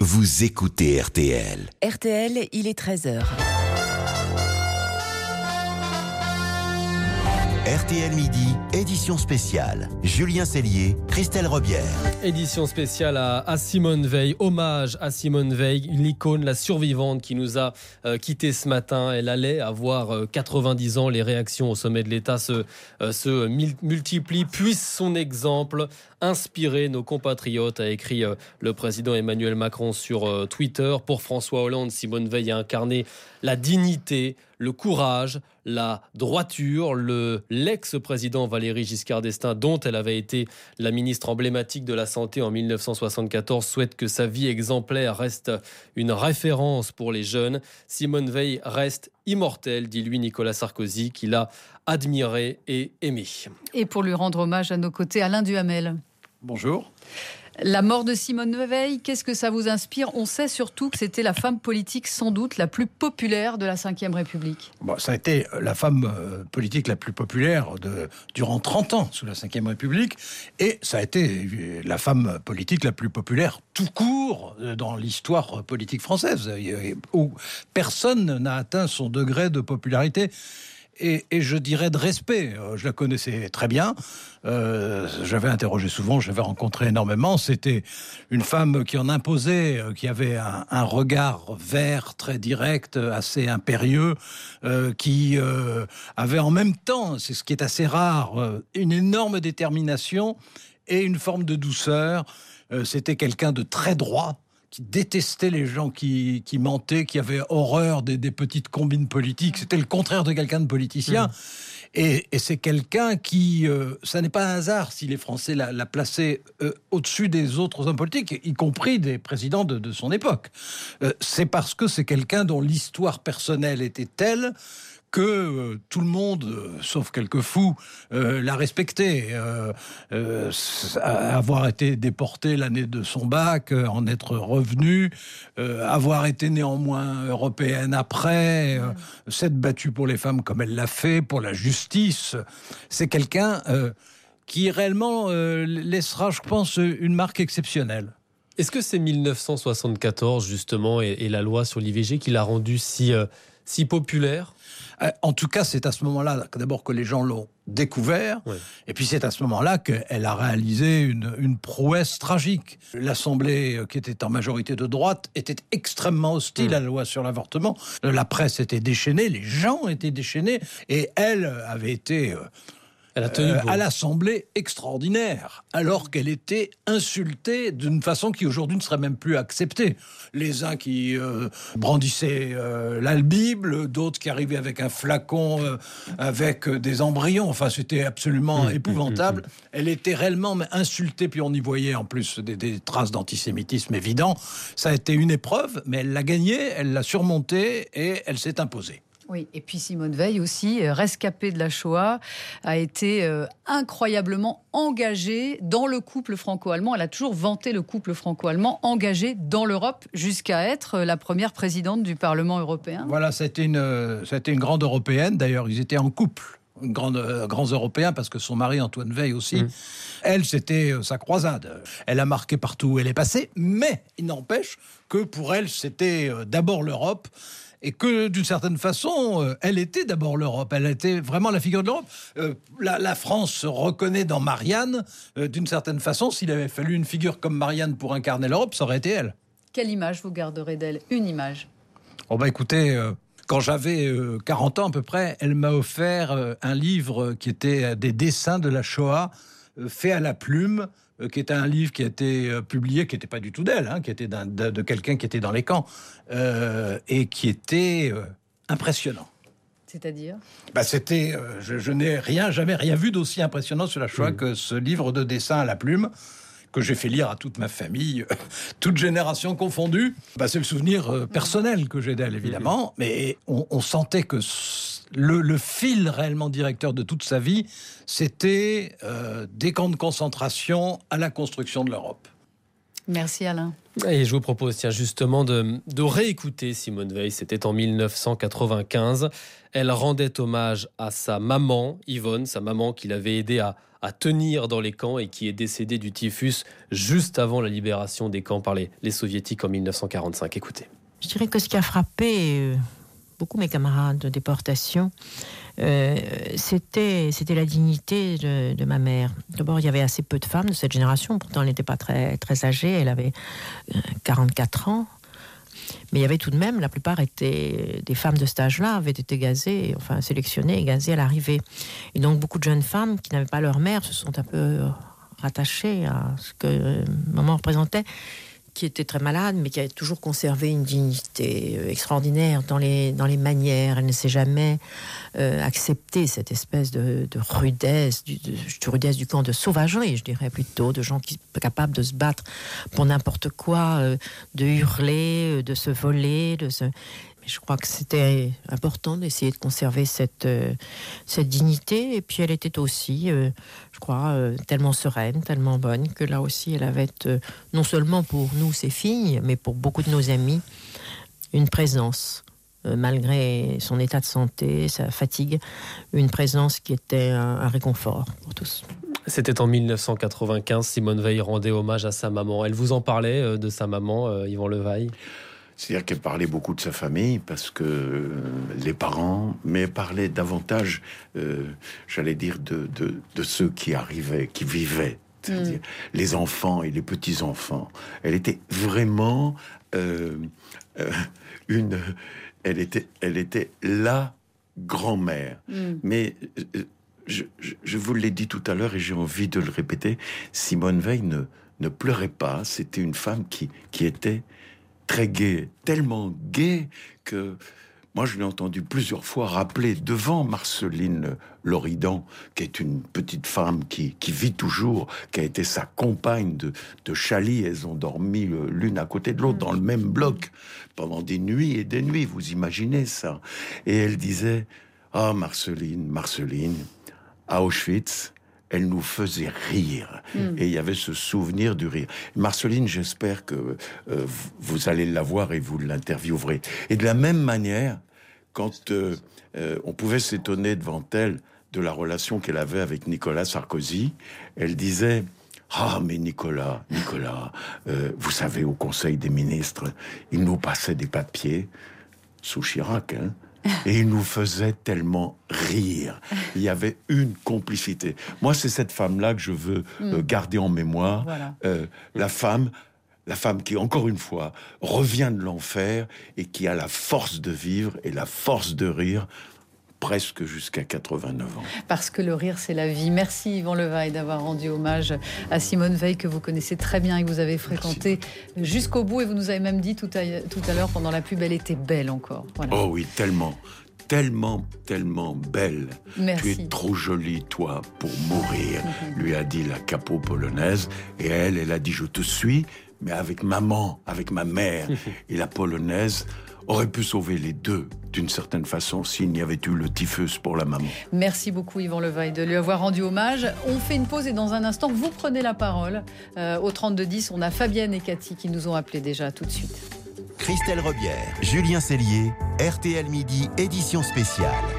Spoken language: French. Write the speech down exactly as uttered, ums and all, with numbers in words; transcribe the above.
vous écoutez R T L. R T L, il est treize heures. R T L Midi, édition spéciale. Julien Cellier, Christelle Robière. Édition spéciale à, à Simone Veil. Hommage à Simone Veil, une icône, la survivante qui nous a euh, quittés ce matin. Elle allait avoir euh, quatre-vingt-dix ans. Les réactions au sommet de l'État se, euh, se multiplient. Puisse son exemple inspirer nos compatriotes, a écrit euh, le président Emmanuel Macron sur euh, Twitter. Pour François Hollande, Simone Veil a incarné la dignité, le courage, la droiture. Le, l'ex-président Valéry Giscard d'Estaing, dont elle avait été la ministre emblématique de la Santé en mille neuf cent soixante-quatorze, souhaite que sa vie exemplaire reste une référence pour les jeunes. Simone Veil reste immortelle, dit lui Nicolas Sarkozy, qui l'a admiré et aimé. Et pour lui rendre hommage, à nos côtés, Alain Duhamel. Bonjour. La mort de Simone Veil, qu'est-ce que ça vous inspire ? On sait surtout que c'était la femme politique sans doute la plus populaire de la cinquième République. Bon, ça a été la femme euh, politique la plus populaire de, durant trente ans sous la cinquième République, et ça a été la femme politique la plus populaire tout court dans l'histoire politique française, où personne n'a atteint son degré de popularité. Et, et je dirais de respect. Je la connaissais très bien. Euh, j'avais interrogé souvent, j'avais rencontré énormément. C'était une femme qui en imposait, qui avait un, un regard vert, très direct, assez impérieux, euh, qui euh, avait en même temps, c'est ce qui est assez rare, euh, une énorme détermination et une forme de douceur. Euh, c'était quelqu'un de très droit, qui détestait les gens qui, qui mentaient, qui avaient horreur des, des petites combines politiques. C'était le contraire de quelqu'un de politicien. Mmh. Et, et c'est quelqu'un qui... Euh, ça n'est pas un hasard si les Français l'a, l'a placé euh, au-dessus des autres hommes politiques, y compris des présidents de, de son époque. Euh, c'est parce que c'est quelqu'un dont l'histoire personnelle était telle que euh, tout le monde, euh, sauf quelques fous, euh, l'a respecté. Euh, euh, avoir été déporté l'année de son bac, euh, en être revenu, euh, avoir été néanmoins européenne après, euh, s'être battue pour les femmes comme elle l'a fait, pour la justice. C'est quelqu'un euh, qui réellement euh, laissera, je pense, une marque exceptionnelle. Est-ce que c'est mille neuf cent soixante-quatorze, justement, et, et la loi sur l'I V G qui l'a rendue si, euh, si populaire ? En tout cas, c'est à ce moment-là, d'abord, que les gens l'ont découvert. Ouais. Et puis, c'est à ce moment-là qu'elle a réalisé une, une prouesse tragique. L'Assemblée, qui était en majorité de droite, était extrêmement hostile mmh. à la loi sur l'avortement. La presse était déchaînée, les gens étaient déchaînés. Et elle avait été... Euh, Elle a tenu euh, à l'Assemblée extraordinaire, alors qu'elle était insultée d'une façon qui aujourd'hui ne serait même plus acceptée. Les uns qui euh, brandissaient euh, la Bible, d'autres qui arrivaient avec un flacon euh, avec des embryons. Enfin, c'était absolument mmh, épouvantable. Mmh, mmh. Elle était réellement insultée, puis on y voyait en plus des, des traces d'antisémitisme évidents. Ça a été une épreuve, mais elle l'a gagnée, elle l'a surmontée et elle s'est imposée. Oui, et puis Simone Veil aussi, rescapée de la Shoah, a été euh, incroyablement engagée dans le couple franco-allemand. Elle a toujours vanté le couple franco-allemand, engagé dans l'Europe, jusqu'à être la première présidente du Parlement européen. Voilà, c'était une, c'était une grande européenne. D'ailleurs, ils étaient en couple. Grande, euh, grands européens, parce que son mari Antoine Veil aussi, mmh. elle, c'était euh, sa croisade. Elle a marqué partout où elle est passée, mais il n'empêche que pour elle, c'était euh, d'abord l'Europe, et que d'une certaine façon, euh, elle était d'abord l'Europe. Elle était vraiment la figure de l'Europe. Euh, la, la France se reconnaît dans Marianne. Euh, d'une certaine façon, s'il avait fallu une figure comme Marianne pour incarner l'Europe, ça aurait été elle. Quelle image vous garderez d'elle ? Une image. Oh bah écoutez... Euh, Quand j'avais euh, quarante ans à peu près, elle m'a offert euh, un livre qui était euh, des dessins de la Shoah, euh, fait à la plume, euh, qui était un livre qui a été euh, publié, qui n'était pas du tout d'elle, hein, qui était d'un, de, de quelqu'un qui était dans les camps, euh, et qui était euh, impressionnant. C'est-à-dire ? Bah c'était, euh, je, je n'ai rien, jamais rien vu d'aussi impressionnant sur la Shoah mmh. que ce livre de dessins à la plume, que j'ai fait lire à toute ma famille, euh, toute génération confondue. Bah, c'est le souvenir euh, personnel que j'ai d'elle, évidemment, mais on, on sentait que le, le fil réellement directeur de toute sa vie, c'était euh, des camps de concentration à la construction de l'Europe. Merci Alain. Et je vous propose tiens, justement de, de réécouter Simone Veil. C'était en mille neuf cent quatre-vingt-quinze. Elle rendait hommage à sa maman, Yvonne, sa maman qui l'avait aidée à, à à tenir dans les camps et qui est décédée du typhus juste avant la libération des camps par les, les soviétiques en mille neuf cent quarante-cinq. Écoutez. Je dirais que ce qui a frappé euh, beaucoup mes camarades de déportation, euh, c'était, c'était la dignité de, de ma mère. D'abord, il y avait assez peu de femmes de cette génération, pourtant elle n'était pas très, très âgée, elle avait euh, quarante-quatre ans. Mais il y avait tout de même, la plupart étaient des femmes de cet âge-là, avaient été gazées, enfin sélectionnées et gazées à l'arrivée. Et donc beaucoup de jeunes femmes qui n'avaient pas leur mère se sont un peu rattachées à ce que maman représentait, qui était très malade, mais qui avait toujours conservé une dignité extraordinaire dans les, dans les manières. Elle ne s'est jamais euh, accepté cette espèce de, de rudesse, du, de, de rudesse du camp, de sauvagerie, je dirais plutôt, de gens qui sont capables de se battre pour n'importe quoi, euh, de hurler, de se voler, de se... Je crois que c'était important d'essayer de conserver cette, euh, cette dignité. Et puis elle était aussi, euh, je crois, euh, tellement sereine, tellement bonne, que là aussi elle avait, euh, non seulement pour nous, ses filles, mais pour beaucoup de nos amis, une présence, euh, malgré son état de santé, sa fatigue, une présence qui était un, un réconfort pour tous. C'était en mille neuf cent quatre-vingt-quinze, Simone Veil rendait hommage à sa maman. Elle vous en parlait euh, de sa maman, euh, Yvan Levaille ? C'est-à-dire qu'elle parlait beaucoup de sa famille, parce que euh, les parents, mais elle parlait davantage, euh, j'allais dire, de, de, de ceux qui arrivaient, qui vivaient, c'est-à-dire mmh. les enfants et les petits-enfants. Elle était vraiment euh, euh, une... Elle était, elle était la grand-mère. Mmh. Mais... Euh, je, je, je vous l'ai dit tout à l'heure et j'ai envie de le répéter, Simone Veil ne, ne pleurait pas. C'était une femme qui, qui était très gaie, tellement gaie que moi je l'ai entendu plusieurs fois rappeler devant Marceline Loridan, qui est une petite femme qui, qui vit toujours, qui a été sa compagne de, de Chali. Elles ont dormi l'une à côté de l'autre dans le même bloc pendant des nuits et des nuits, vous imaginez ça. Et elle disait, ah Marceline, Marceline, à Auschwitz, elle nous faisait rire. Mm. Et il y avait ce souvenir du rire. Marceline, j'espère que euh, vous allez la voir et vous l'interviewerez. Et de la même manière, quand euh, euh, on pouvait s'étonner devant elle de la relation qu'elle avait avec Nicolas Sarkozy, elle disait... Ah, mais Nicolas, Nicolas, euh, vous savez, au Conseil des ministres, il nous passait des papiers, sous Chirac, hein, et il nous faisait tellement rire. Il y avait une complicité. Moi, c'est cette femme-là que je veux euh, garder en mémoire. Voilà. Euh, la femme, la femme qui, encore une fois, revient de l'enfer et qui a la force de vivre et la force de rire, presque jusqu'à quatre-vingt-neuf ans. Parce que le rire, c'est la vie. Merci Yvan Levaille d'avoir rendu hommage à Simone Veil, que vous connaissez très bien et que vous avez fréquenté Merci. jusqu'au bout. Et vous nous avez même dit tout à, tout à l'heure, pendant la pub, elle était belle encore. Voilà. Oh oui, tellement, tellement, tellement belle. Merci. Tu es trop jolie, toi, pour mourir, mm-hmm. lui a dit la capo polonaise. Et elle, elle a dit, je te suis, mais avec maman, avec ma mère. Et la polonaise aurait pu sauver les deux, d'une certaine façon, s'il n'y avait eu le typhus pour la maman. Merci beaucoup Yvan Levaille de lui avoir rendu hommage. On fait une pause et dans un instant, vous prenez la parole. Euh, au trente-deux dix, on a Fabienne et Cathy qui nous ont appelés déjà tout de suite. Christelle Rebière, Julien Cellier, R T L Midi, édition spéciale.